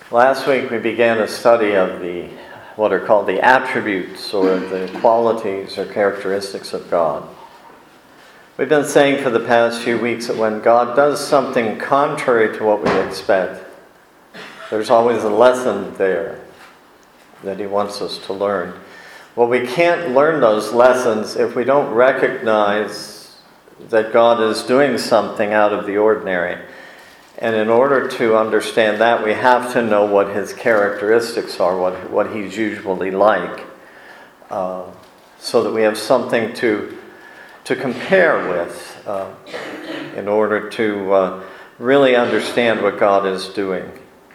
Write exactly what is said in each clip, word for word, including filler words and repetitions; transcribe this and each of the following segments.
Last week we began a study of the what are called the attributes or the qualities or characteristics of God. We've been saying for the past few weeks that when God does something contrary to what we expect, there's always a lesson there that he wants us to learn. Well, we can't learn those lessons if we don't recognize that God is doing something out of the ordinary. And in order to understand that, we have to know what his characteristics are, what, what he's usually like, uh, so that we have something to, to compare with uh, in order to uh, really understand what God is doing.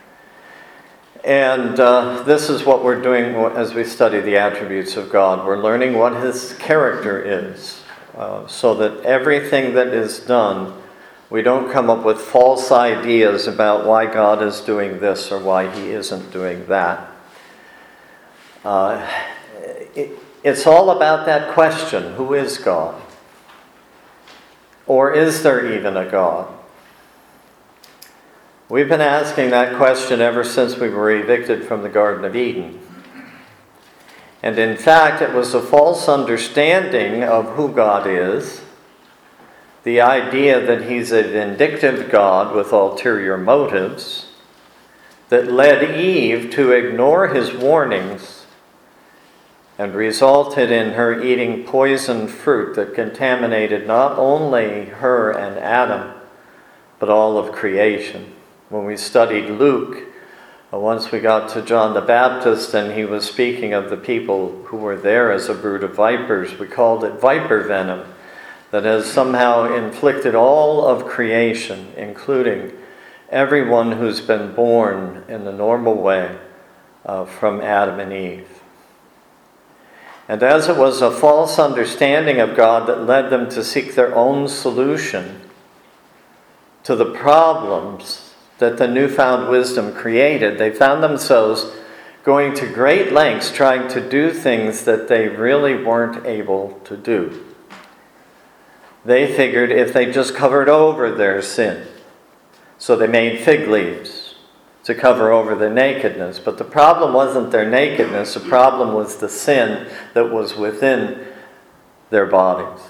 And uh, this is what we're doing as we study the attributes of God. We're learning what his character is, uh, so that everything that is done, we don't come up with false ideas about why God is doing this or why he isn't doing that. Uh, it, it's all about that question, who is God? Or is there even a God? We've been asking that question ever since we were evicted from the Garden of Eden. And in fact, it was a false understanding of who God is, the idea that he's a vindictive God with ulterior motives, that led Eve to ignore his warnings and resulted in her eating poisoned fruit that contaminated not only her and Adam, but all of creation. When we studied Luke, once we got to John the Baptist and he was speaking of the people who were there as a brood of vipers, we called it viper venom, that has somehow inflicted all of creation, including everyone who's been born in the normal way uh, from Adam and Eve. And as it was a false understanding of God that led them to seek their own solution to the problems that the newfound wisdom created, they found themselves going to great lengths trying to do things that they really weren't able to do. They figured if they just covered over their sin. So they made fig leaves to cover over their nakedness. But the problem wasn't their nakedness. The problem was the sin that was within their bodies.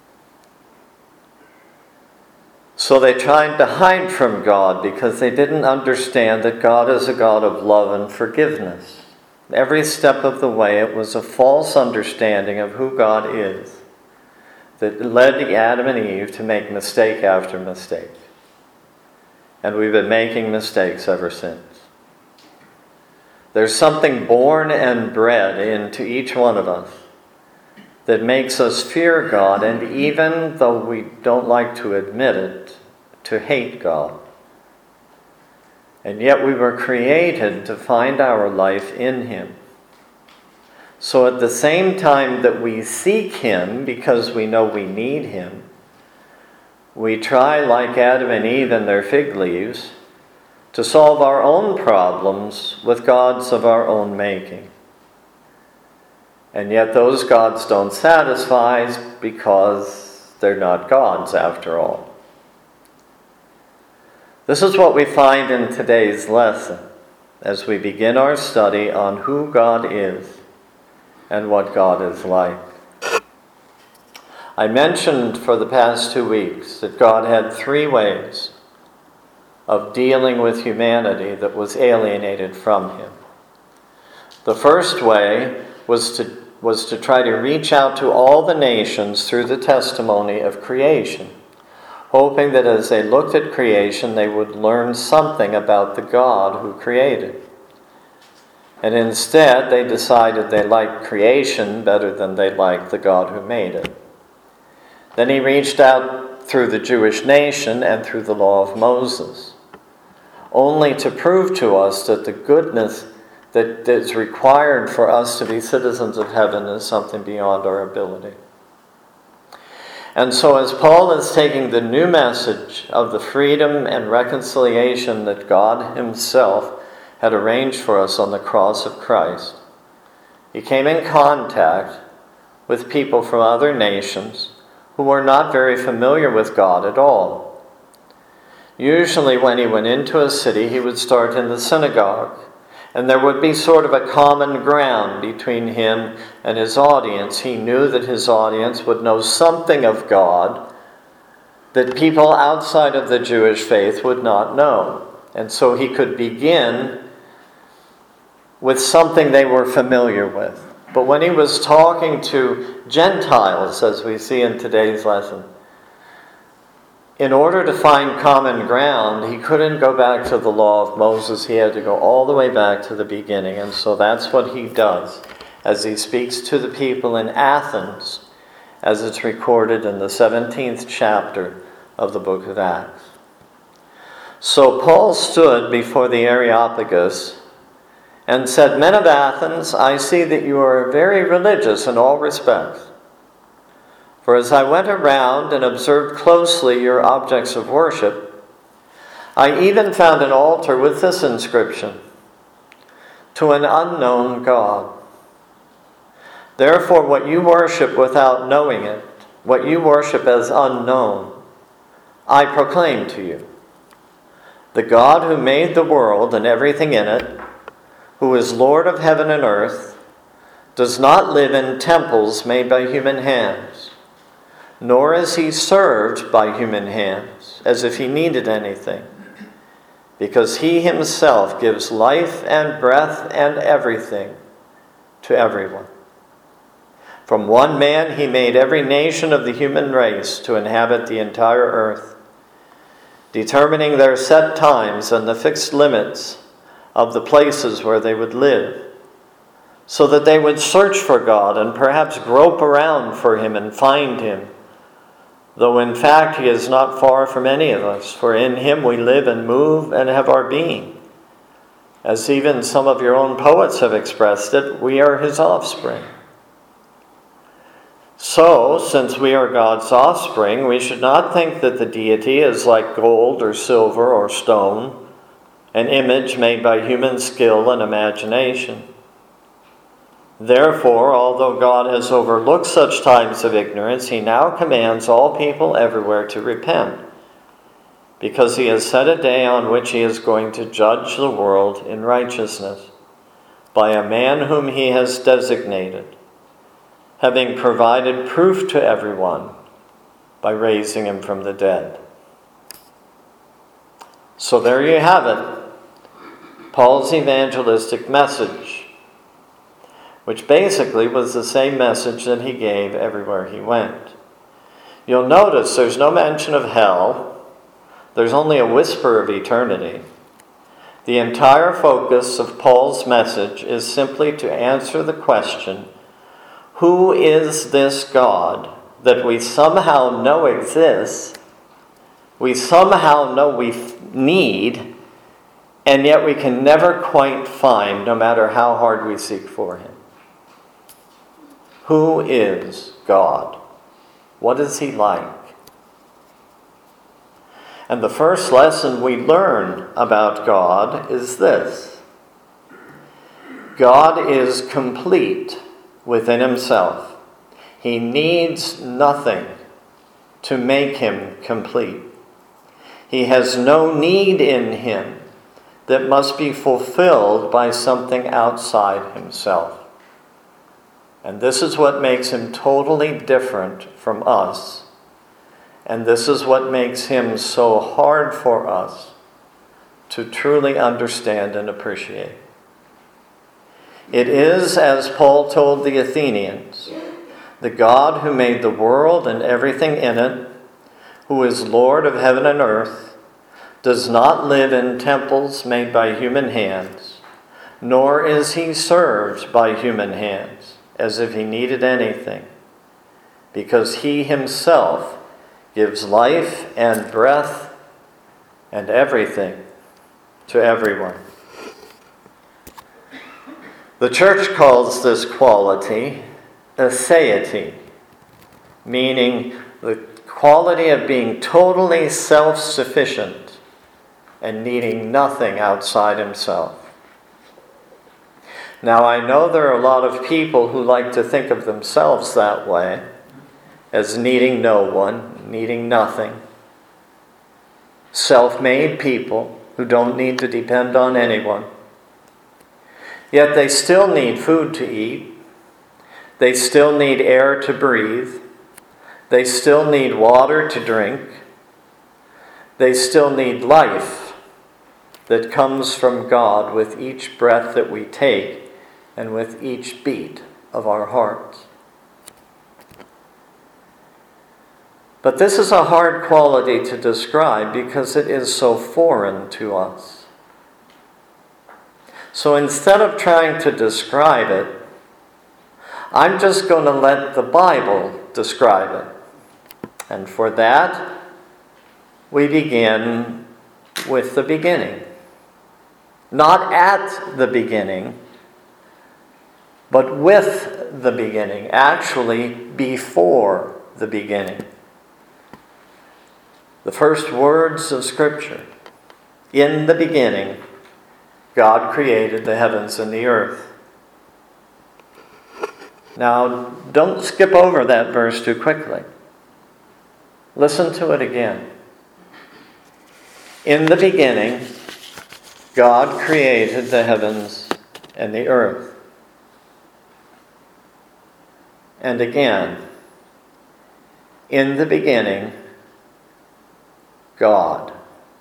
So they tried to hide from God because they didn't understand that God is a God of love and forgiveness. Every step of the way, it was a false understanding of who God is that led Adam and Eve to make mistake after mistake. And we've been making mistakes ever since. There's something born and bred into each one of us that makes us fear God, and even though we don't like to admit it, to hate God. And yet we were created to find our life in him. So at the same time that we seek him because we know we need him, we try, like Adam and Eve and their fig leaves, to solve our own problems with gods of our own making. And yet those gods don't satisfy because they're not gods after all. This is what we find in today's lesson as we begin our study on who God is and what God is like. I mentioned for the past two weeks that God had three ways of dealing with humanity that was alienated from him. The first way was to, was to try to reach out to all the nations through the testimony of creation, hoping that as they looked at creation, they would learn something about the God who created. And instead, they decided they liked creation better than they liked the God who made it. Then he reached out through the Jewish nation and through the law of Moses, only to prove to us that the goodness that is required for us to be citizens of heaven is something beyond our ability. And so as Paul is taking the new message of the freedom and reconciliation that God himself had arranged for us on the cross of Christ, he came in contact with people from other nations who were not very familiar with God at all. Usually when he went into a city, he would start in the synagogue. And there would be sort of a common ground between him and his audience. He knew that his audience would know something of God that people outside of the Jewish faith would not know. And so he could begin with something they were familiar with. But when he was talking to Gentiles, as we see in today's lesson, in order to find common ground, he couldn't go back to the law of Moses. He had to go all the way back to the beginning. And so that's what he does as he speaks to the people in Athens, as it's recorded in the seventeenth chapter of the book of Acts. So Paul stood before the Areopagus and said, "Men of Athens, I see that you are very religious in all respects. For as I went around and observed closely your objects of worship, I even found an altar with this inscription, 'To an unknown God.' Therefore, what you worship without knowing it, what you worship as unknown, I proclaim to you. The God who made the world and everything in it, who is Lord of heaven and earth, does not live in temples made by human hands, nor is he served by human hands, as if he needed anything, because he himself gives life and breath and everything to everyone. From one man he made every nation of the human race to inhabit the entire earth, determining their set times and the fixed limits of the places where they would live, so that they would search for God and perhaps grope around for him and find him, though in fact he is not far from any of us, for in him we live and move and have our being. As even some of your own poets have expressed it, we are his offspring. So, since we are God's offspring, we should not think that the deity is like gold or silver or stone, an image made by human skill and imagination. Therefore, although God has overlooked such times of ignorance, he now commands all people everywhere to repent, because he has set a day on which he is going to judge the world in righteousness by a man whom he has designated, having provided proof to everyone by raising him from the dead." So there you have it, Paul's evangelistic message, which basically was the same message that he gave everywhere he went. You'll notice there's no mention of hell. There's only a whisper of eternity. The entire focus of Paul's message is simply to answer the question, who is this God that we somehow know exists, we somehow know we need, and yet we can never quite find, no matter how hard we seek for him? Who is God? What is he like? And the first lesson we learn about God is this: God is complete within himself. He needs nothing to make him complete. He has no need in him that must be fulfilled by something outside himself. And this is what makes him totally different from us. And this is what makes him so hard for us to truly understand and appreciate. It is, as Paul told the Athenians, the God who made the world and everything in it, who is Lord of heaven and earth, does not live in temples made by human hands, nor is he served by human hands, as if he needed anything, because he himself gives life and breath and everything to everyone. The church calls this quality aseity, meaning the quality of being totally self-sufficient and needing nothing outside himself. Now, I know there are a lot of people who like to think of themselves that way, as needing no one, needing nothing. self-made people who don't need to depend on anyone. Yet they still need food to eat. They still need air to breathe. They still need water to drink. They still need life that comes from God with each breath that we take and with each beat of our hearts. But this is a hard quality to describe because it is so foreign to us. So instead of trying to describe it, I'm just going to let the Bible describe it. And for that, we begin with the beginning. Not at the beginning, but with the beginning. Actually, before the beginning. The first words of Scripture. In the beginning, God created the heavens and the earth. Now, don't skip over that verse too quickly. Listen to it again. In the beginning, God created the heavens and the earth. And again, in the beginning, God.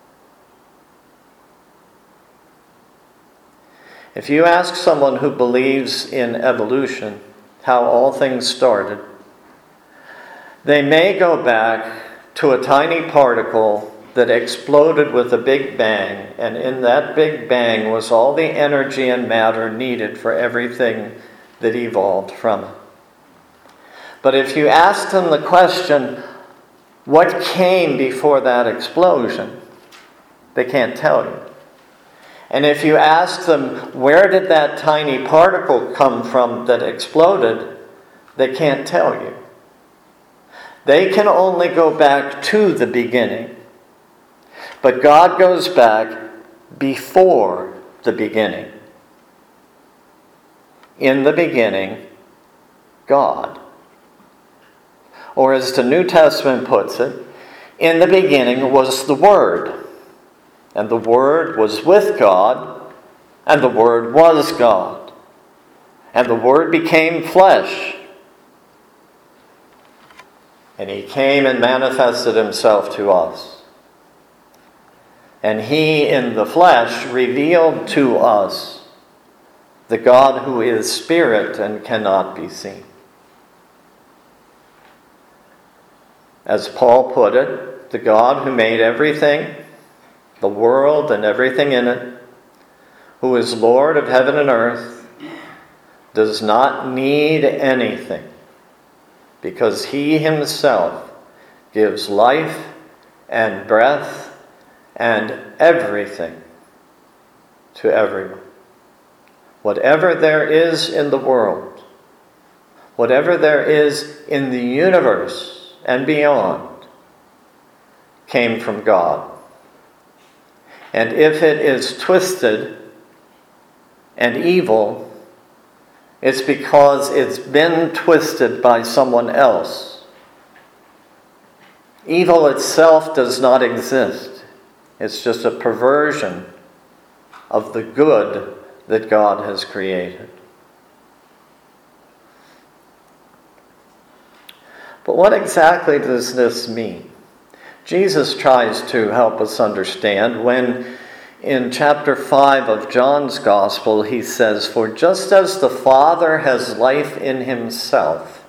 If you ask someone who believes in evolution how all things started, they may go back to a tiny particle that exploded with a big bang, and in that big bang was all the energy and matter needed for everything that evolved from it. But if you ask them the question, what came before that explosion? They can't tell you. And if you ask them, where did that tiny particle come from that exploded? They can't tell you. They can only go back to the beginning. But God goes back before the beginning. In the beginning, God. Or as the New Testament puts it, in the beginning was the Word. And the Word was with God, and the Word was God. And the Word became flesh. And He came and manifested Himself to us. And He, in the flesh, revealed to us the God who is Spirit and cannot be seen. As Paul put it, the God who made everything, the world and everything in it, who is Lord of heaven and earth, does not need anything, because He Himself gives life and breath and everything to everyone. Whatever there is in the world, whatever there is in the universe and beyond, came from God. And if it is twisted and evil, it's because it's been twisted by someone else. Evil itself does not exist. It's just a perversion of the good that God has created. But what exactly does this mean? Jesus tries to help us understand when in chapter five of John's Gospel he says, "For just as the Father has life in Himself,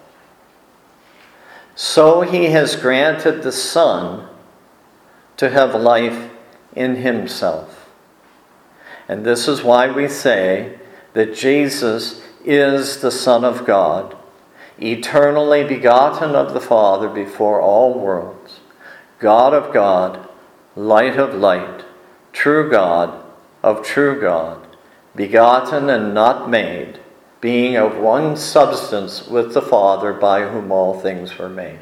so He has granted the Son to have life in Himself." And this is why we say that Jesus is the Son of God, eternally begotten of the Father before all worlds, God of God, light of light, true God of true God, begotten and not made, being of one substance with the Father, by whom all things were made.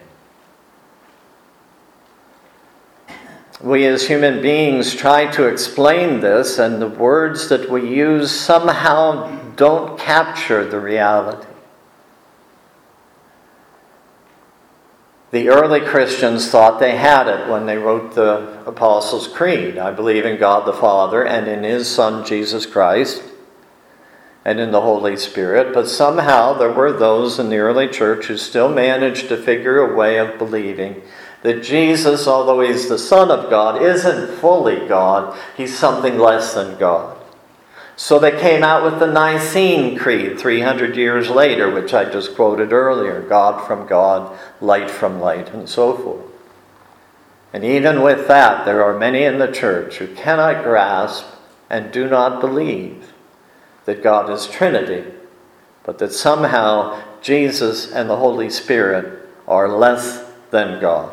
We as human beings try to explain this, and the words that we use somehow don't capture the reality. The early Christians thought they had it when they wrote the Apostles' Creed. I believe in God the Father and in His Son Jesus Christ and in the Holy Spirit. But somehow there were those in the early church who still managed to figure a way of believing that Jesus, although He's the Son of God, isn't fully God. He's something less than God. So they came out with the Nicene Creed three hundred years later, which I just quoted earlier. God from God, light from light, and so forth. And even with that, there are many in the church who cannot grasp and do not believe that God is Trinity, but that somehow Jesus and the Holy Spirit are less than God.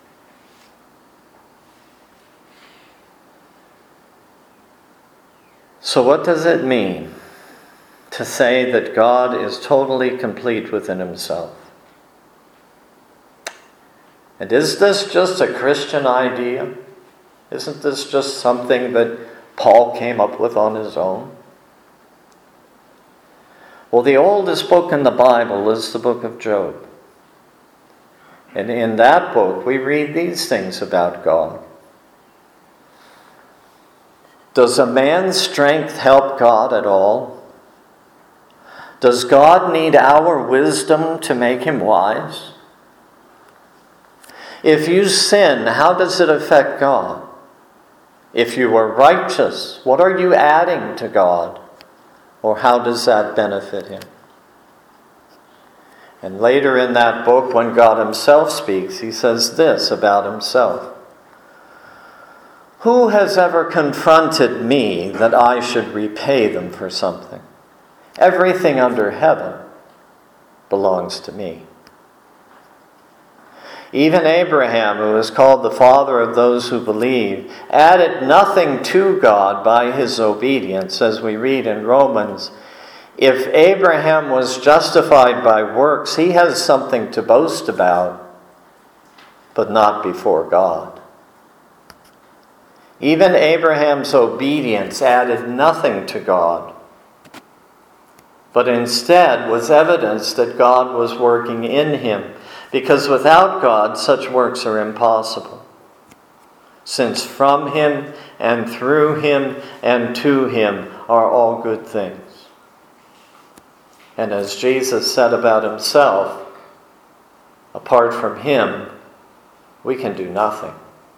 So what does it mean to say that God is totally complete within Himself? And is this just a Christian idea? Isn't this just something that Paul came up with on his own? Well, the oldest book in the Bible is the book of Job. And in that book, we read these things about God. Does a man's strength help God at all? Does God need our wisdom to make Him wise? If you sin, how does it affect God? If you are righteous, what are you adding to God? Or how does that benefit Him? And later in that book, when God Himself speaks, He says this about Himself. Who has ever confronted me that I should repay them for something? Everything under heaven belongs to me. Even Abraham, who is called the father of those who believe, added nothing to God by his obedience, as we read in Romans. If Abraham was justified by works, he has something to boast about, but not before God. Even Abraham's obedience added nothing to God, but instead was evidence that God was working in him, because without God, such works are impossible. Since from Him and through Him and to Him are all good things. And as Jesus said about Himself, apart from Him, we can do nothing.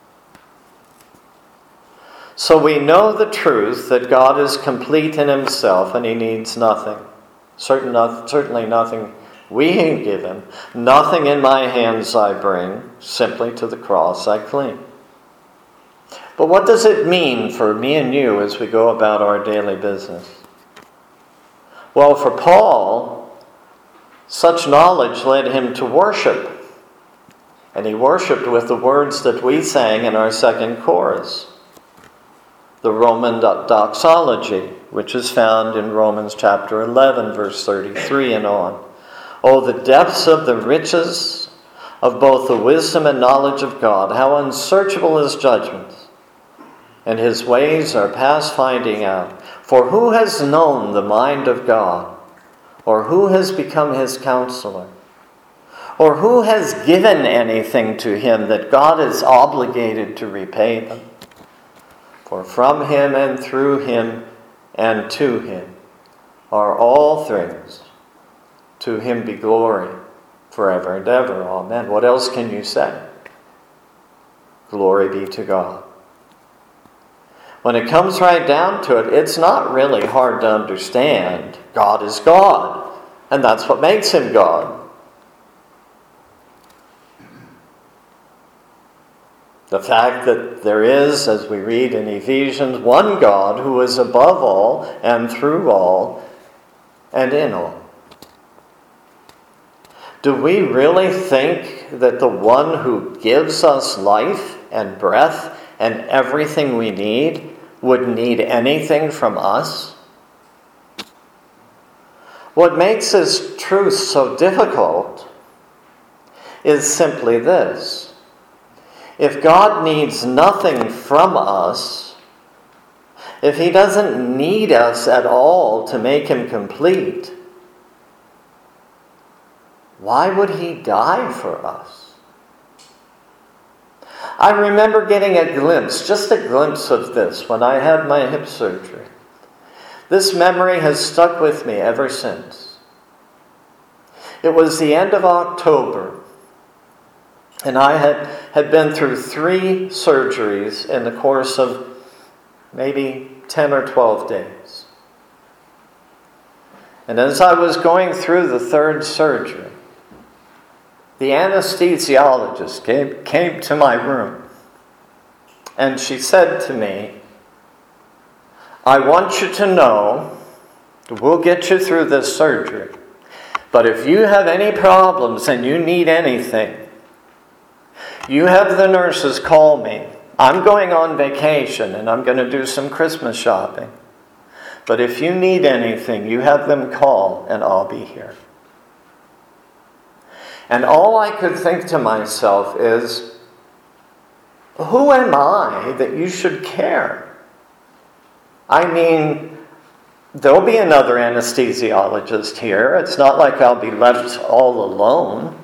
So we know the truth that God is complete in Himself and He needs nothing. Certainly nothing we can give Him. Nothing in my hands I bring, simply to the cross I cling. But what does it mean for me and you as we go about our daily business? Well, for Paul, such knowledge led him to worship. And he worshipped with the words that we sang in our second chorus. The Roman doxology, which is found in Romans chapter eleven, verse thirty-three and on. Oh, the depths of the riches of both the wisdom and knowledge of God, how unsearchable His judgments, and His ways are past finding out. For who has known the mind of God, or who has become His counselor, or who has given anything to Him that God is obligated to repay them? For from Him and through Him and to Him are all things. To Him be glory forever and ever. Amen. What else can you say? Glory be to God. When it comes right down to it, it's not really hard to understand. God is God, and that's what makes Him God. The fact that there is, as we read in Ephesians, one God who is above all and through all and in all. Do we really think that the one who gives us life and breath and everything we need would need anything from us? What makes this truth so difficult is simply this. If God needs nothing from us, if He doesn't need us at all to make Him complete, why would He die for us? I remember getting a glimpse, just a glimpse of this when I had my hip surgery. This memory has stuck with me ever since. It was the end of October, and I had, had been through three surgeries in the course of maybe ten or twelve days. And as I was going through the third surgery, the anesthesiologist came, came to my room, and she said to me, I want you to know that we'll get you through this surgery, but if you have any problems and you need anything, you have the nurses call me. I'm going on vacation and I'm going to do some Christmas shopping. But if you need anything, you have them call and I'll be here. And all I could think to myself is, who am I that you should care? I mean, there'll be another anesthesiologist here. It's not like I'll be left all alone.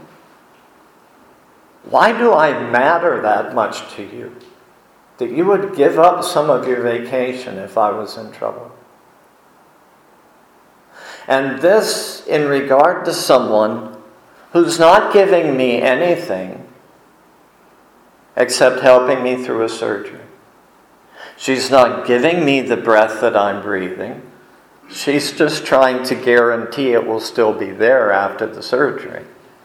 Why do I matter that much to you? That you would give up some of your vacation if I was in trouble. And this in regard to someone who's not giving me anything except helping me through a surgery. She's not giving me the breath that I'm breathing. She's just trying to guarantee it will still be there after the surgery.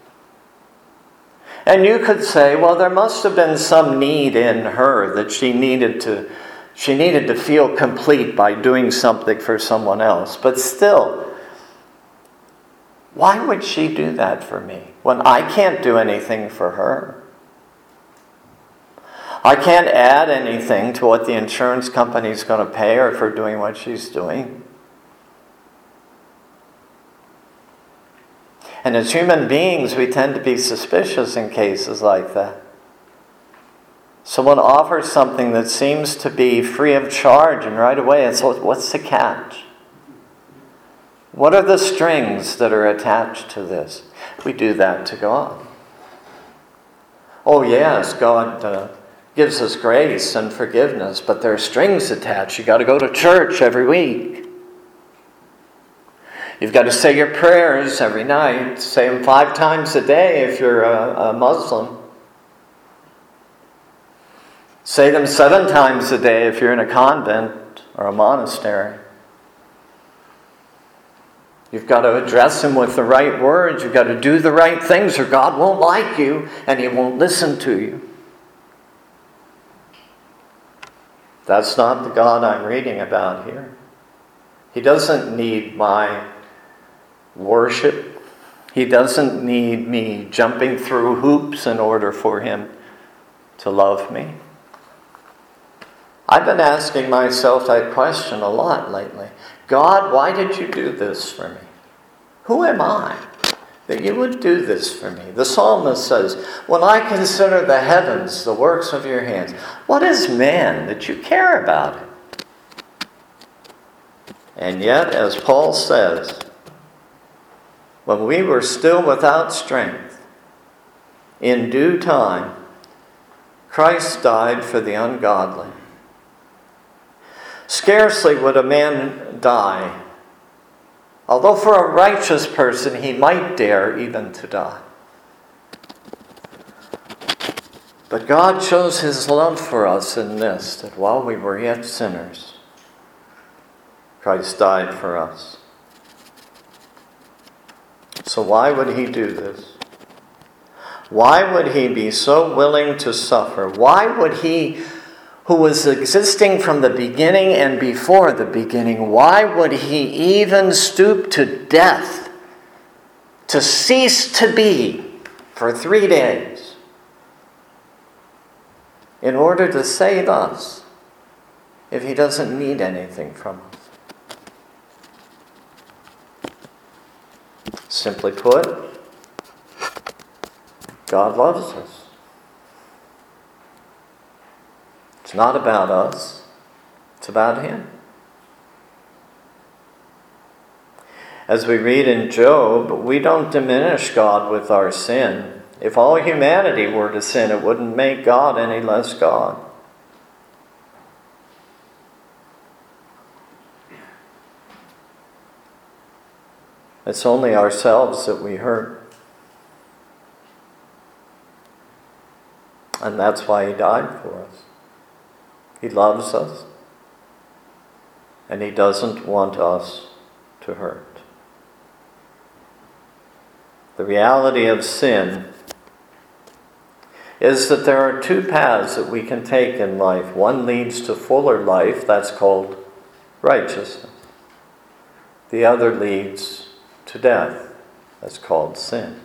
And you could say, well, there must have been some need in her that she needed to, she needed to feel complete by doing something for someone else. But still, why would she do that for me when I can't do anything for her? I can't add anything to what the insurance company's going to pay her for doing what she's doing. And as human beings, we tend to be suspicious in cases like that. Someone offers something that seems to be free of charge, and right away it's, what's the catch? What are the strings that are attached to this? We do that to God. Oh yes, God uh, gives us grace and forgiveness, but there are strings attached. You've got to go to church every week. You've got to say your prayers every night. Say them five times a day if you're a, a Muslim. Say them seven times a day if you're in a convent or a monastery. You've got to address him with the right words. You've got to do the right things or God won't like you and he won't listen to you. That's not the God I'm reading about here. He doesn't need my worship. He doesn't need me jumping through hoops in order for him to love me. I've been asking myself that question a lot lately. God, why did you do this for me? Who am I that you would do this for me? The psalmist says, when I consider the heavens, the works of your hands, what is man that you care about it? And yet, as Paul says, when we were still without strength, in due time, Christ died for the ungodly. Scarcely would a man die, although for a righteous person he might dare even to die. But God shows his love for us in this, that while we were yet sinners, Christ died for us. So why would he do this? Why would he be so willing to suffer? Why would he, who was existing from the beginning and before the beginning, why would he even stoop to death, to cease to be for three days in order to save us if he doesn't need anything from us? Simply put, God loves us. It's not about us. It's about him. As we read in Job, we don't diminish God with our sin. If all humanity were to sin, it wouldn't make God any less God. It's only ourselves that we hurt. And that's why he died for us. He loves us. And he doesn't want us to hurt. The reality of sin is that there are two paths that we can take in life. One leads to fuller life, that's called righteousness. The other leads to death, that's called sin.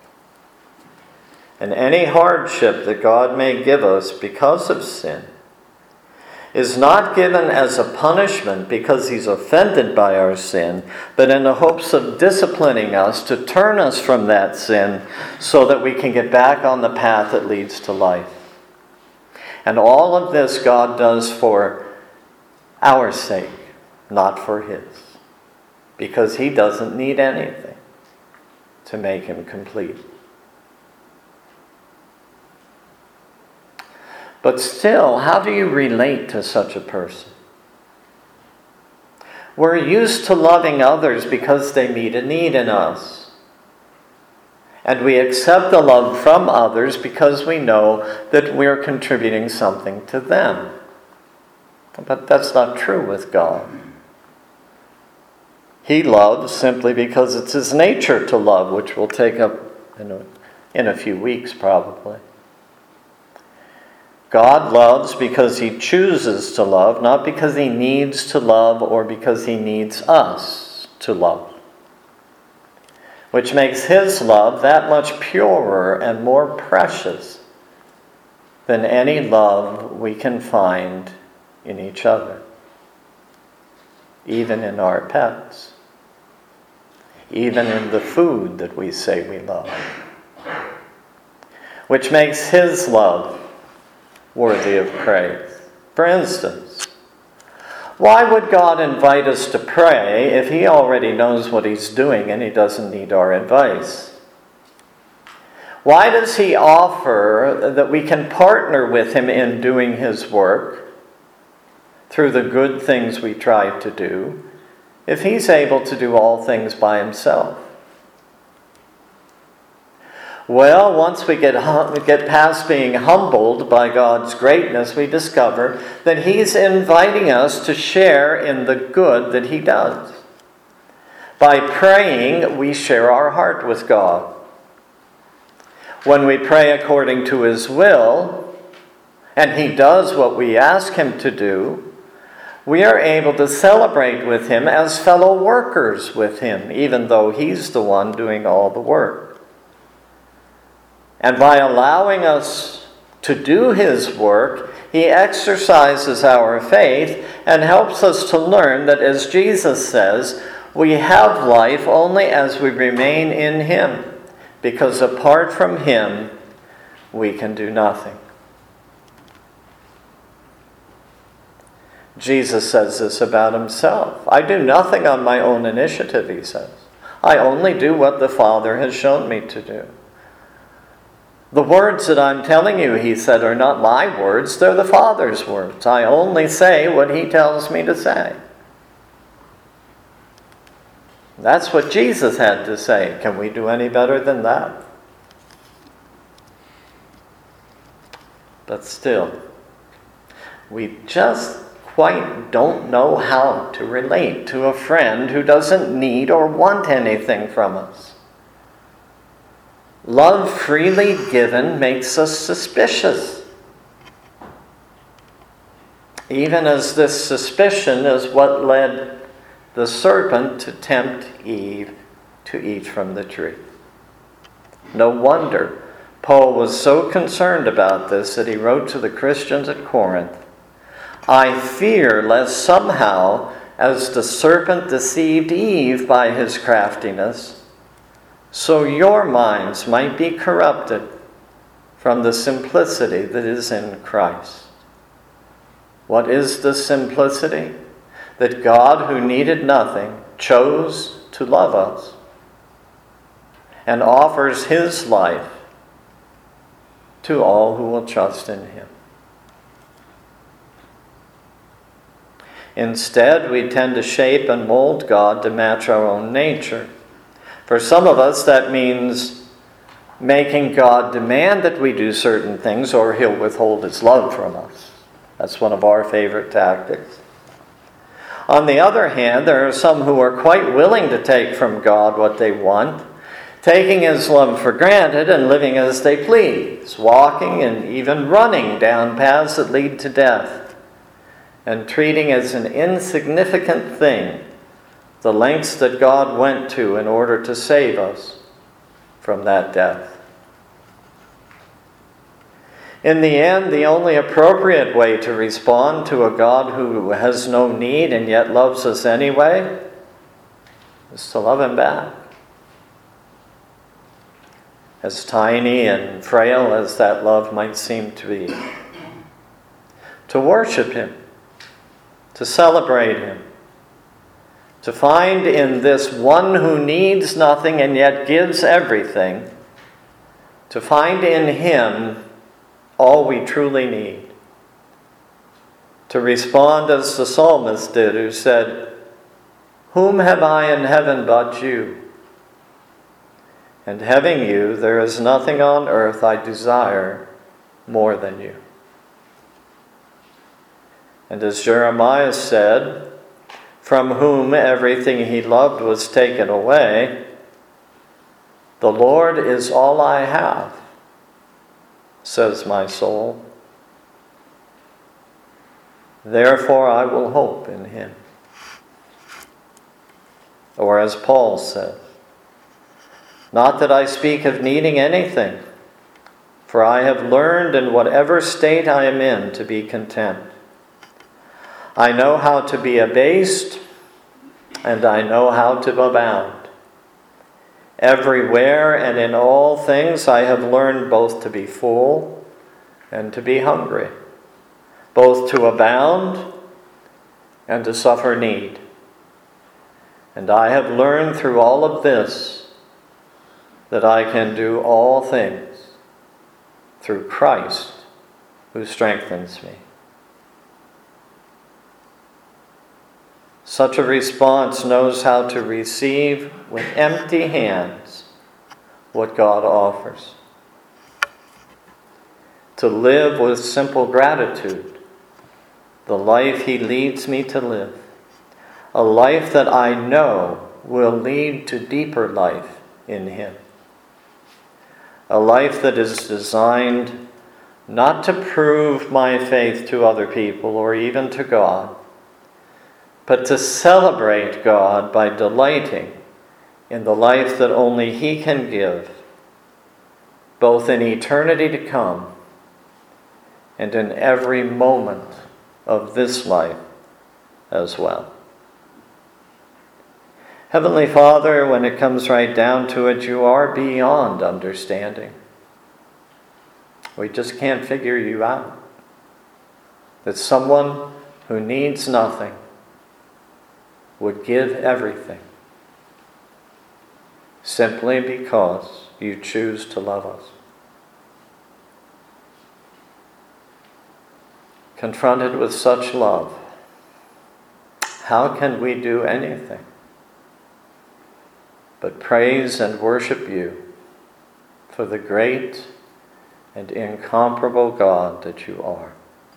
And any hardship that God may give us because of sin is not given as a punishment because he's offended by our sin, but in the hopes of disciplining us to turn us from that sin so that we can get back on the path that leads to life. And all of this God does for our sake, not for his, because he doesn't need anything to make him complete. But still, how do you relate to such a person? We're used to loving others because they meet a need in us. And we accept the love from others because we know that we're contributing something to them. But that's not true with God. He loves simply because it's his nature to love, which we'll take up in a, in a few weeks probably. God loves because he chooses to love, not because he needs to love or because he needs us to love. Which makes his love that much purer and more precious than any love we can find in each other, even in our pets, even in the food that we say we love. Which makes his love worthy of praise. For instance, why would God invite us to pray if he already knows what he's doing and he doesn't need our advice? Why does he offer that we can partner with him in doing his work through the good things we try to do if he's able to do all things by himself? Well, once we get hum- get past being humbled by God's greatness, we discover that he's inviting us to share in the good that he does. By praying, we share our heart with God. When we pray according to his will, and he does what we ask him to do, we are able to celebrate with him as fellow workers with him, even though he's the one doing all the work. And by allowing us to do his work, he exercises our faith and helps us to learn that, as Jesus says, we have life only as we remain in him, because apart from him, we can do nothing. Jesus says this about himself. I do nothing on my own initiative, he says. I only do what the Father has shown me to do. The words that I'm telling you, he said, are not my words, they're the Father's words. I only say what he tells me to say. That's what Jesus had to say. Can we do any better than that? But still, we just quite don't know how to relate to a friend who doesn't need or want anything from us. Love freely given makes us suspicious. Even as this suspicion is what led the serpent to tempt Eve to eat from the tree. No wonder Paul was so concerned about this that he wrote to the Christians at Corinth, I fear lest somehow, as the serpent deceived Eve by his craftiness, so your minds might be corrupted from the simplicity that is in Christ. What is the simplicity? That God, who needed nothing, chose to love us and offers his life to all who will trust in him. Instead, we tend to shape and mold God to match our own nature. For some of us, that means making God demand that we do certain things, or he'll withhold his love from us. That's one of our favorite tactics. On the other hand, there are some who are quite willing to take from God what they want, taking his love for granted and living as they please, walking and even running down paths that lead to death, and treating as an insignificant thing the lengths that God went to in order to save us from that death. In the end, the only appropriate way to respond to a God who has no need and yet loves us anyway is to love him back. As tiny and frail as that love might seem to be. To worship him, to celebrate him, to find in this one who needs nothing and yet gives everything, to find in him all we truly need. To respond as the psalmist did, who said, "Whom have I in heaven but you? And having you, there is nothing on earth I desire more than you." And as Jeremiah said, "From whom everything he loved was taken away, the Lord is all I have, says my soul. Therefore I will hope in him." Or as Paul said, "Not that I speak of needing anything, for I have learned in whatever state I am in to be content. I know how to be abased, and I know how to abound. Everywhere and in all things I have learned both to be full and to be hungry, both to abound and to suffer need. And I have learned through all of this that I can do all things through Christ who strengthens me." Such a response knows how to receive with empty hands what God offers. To live with simple gratitude the life he leads me to live. A life that I know will lead to deeper life in him. A life that is designed not to prove my faith to other people or even to God, but to celebrate God by delighting in the life that only he can give, both in eternity to come and in every moment of this life as well. Heavenly Father, when it comes right down to it, you are beyond understanding. We just can't figure you out. That someone who needs nothing would give everything simply because you choose to love us. Confronted with such love, how can we do anything but praise and worship you for the great and incomparable God that you are,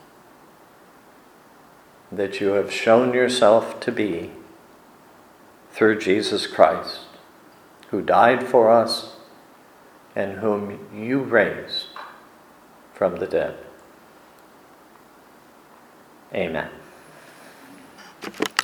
that you have shown yourself to be through Jesus Christ, who died for us and whom you raised from the dead. Amen.